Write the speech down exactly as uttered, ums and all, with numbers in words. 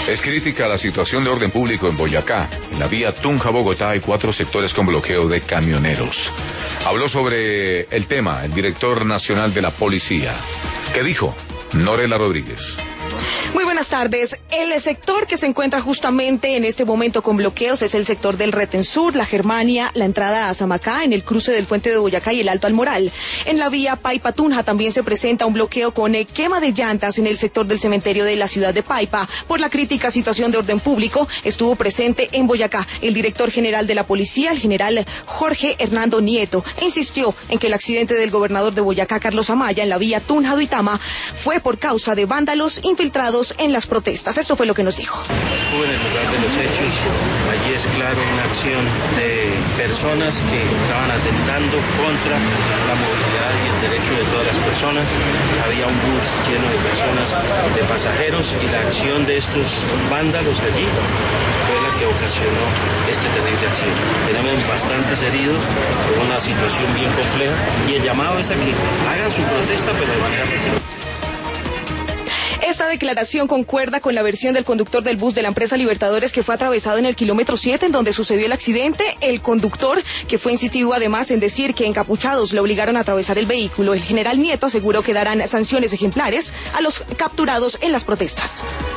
Es crítica la situación de orden público en Boyacá. En la vía Tunja-Bogotá hay cuatro sectores con bloqueo de camioneros. Habló sobre el tema el director nacional de la policía. ¿Qué dijo? Norela Rodríguez. Muy buenas tardes. El sector que se encuentra justamente en este momento con bloqueos es el sector del Retén Sur, la Germania, la entrada a Samacá, en el cruce del Puente de Boyacá y el Alto Almoral. En la vía Paipa-Tunja también se presenta un bloqueo con eh, quema de llantas en el sector del cementerio de la ciudad de Paipa. Por la crítica situación de orden público, estuvo presente en Boyacá el director general de la policía, el general Jorge Hernando Nieto, e insistió en que el accidente del gobernador de Boyacá, Carlos Amaya, en la vía Tunja-Duitama, fue por causa de vándalos infiltrados en las protestas. Esto fue lo que nos dijo. Estuve en el lugar de los hechos. Allí es claro una acción de personas que estaban atentando contra la movilidad y el derecho de todas las personas. Había un bus lleno de personas, de pasajeros, y la acción de estos vándalos allí fue la que ocasionó este terrible accidente. Tenemos bastantes heridos, fue una situación bien compleja, y el llamado es a que hagan su protesta, pero de manera pacífica. Esta declaración concuerda con la versión del conductor del bus de la empresa Libertadores que fue atravesado en el kilómetro siete en donde sucedió el accidente. El conductor, que fue insistido además en decir que encapuchados le obligaron a atravesar el vehículo. El general Nieto aseguró que darán sanciones ejemplares a los capturados en las protestas.